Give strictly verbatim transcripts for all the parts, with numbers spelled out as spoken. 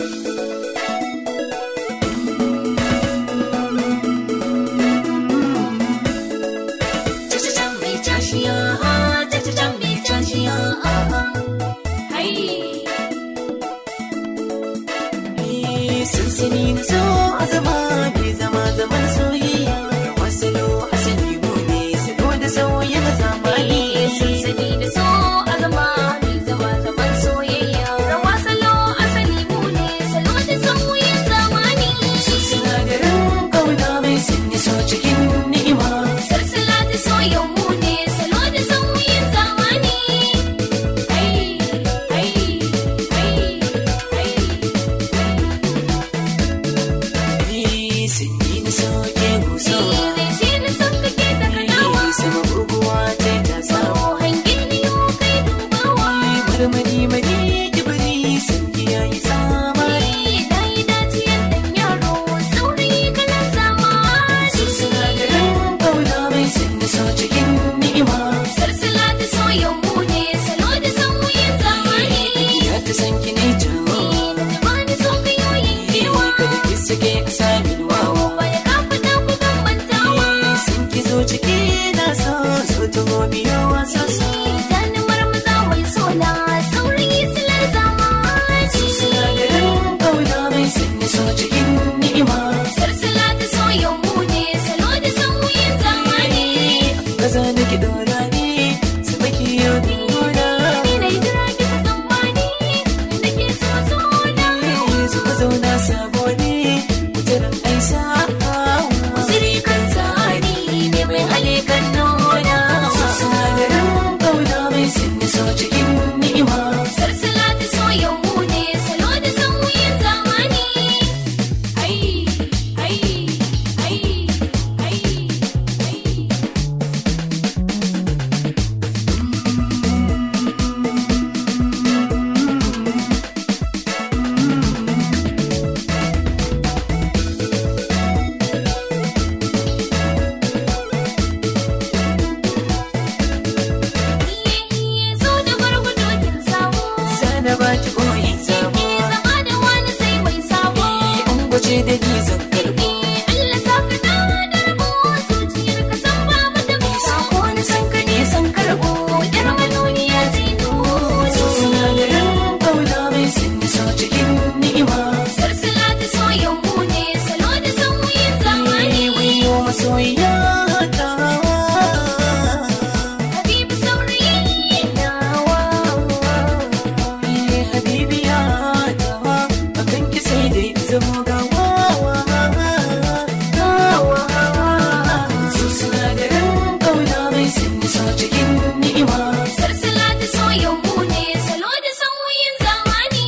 Sansani na so a zama bai zama zaman soyayya, wasalo asali mu ne salo da sauyin zamani. Sansani na so a zama bai zama zaman soyayya, wasalo asali mu ne salo da sauyin zamani. Su sinadarin kauna mai sanya so cikin ni'ima, sarsala da soyan mu ne salo da sauyin zamani. Ai ai ai ai sanyi na so ke gusawa, shi na son kake ta kanawa, sama buguwa ta ta sawa, hangin ni yau kai dubawa. marmari mari kibiri sanyi ya yi samari. Dai daciyar dan yaro saurayi kalan zamani. Su sinadarin kauna mai sanya so cikin ni'ima, Sarsala da soyan mu ne salo da sauyin zamani. ya ta san ki ne jawo, Bani so ka yoyin kewa, kada ki sake a sami wawa. baya ka fita ku bambantawa. Sun ki zo ciki na so so ta biyo wasa so. Tani marmaza mai sola saurayi silar zamani. Su sinadarin kauna mai sanya so cikin ni'ima, Sarsala da soyan mu ne salo da sauyin zamani. gaza da ki dora ne su maki yau nuna. Ina jira bisa tsammani da ke so zo na. Su ka zauna sabo ne wutar aisa. Siri kan tsari ne mai halikan nuna. Su sinadarin kauna mai sanya so cikin ni'ima, Sarsala da soyan mu ne salo da sauyin zamani. Ai ai ai ai ai. Iye so da gwargwado kin samu. sana ba ki koyin zamo. Zama da wani sai mai sabo. An gwaje da ni zan karbo. Allah saka da darbo zuciyar ka san ba mata bisa. Sako na san ka ne san karbo. Yar manoniya zino. Su sinadarin kauna mai sanya so cikin ni'ima, Sarsala da soyan mu ne salo da sauyin zamani. wayo masoyiya ta. Habibu saurayi nawa. Iye habibiya ta, akan ki sai dai zamo gawa. Su sinadarin kauna mai sanya so cikin ni'ima, Sarsala da soyan mu ne salo da sauyin zamani.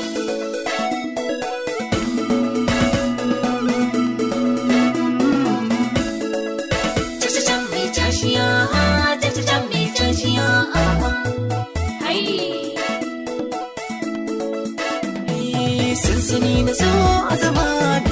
Jajajan mai jashiya, jajajan mai jashiya. Ai Sansani na so a zama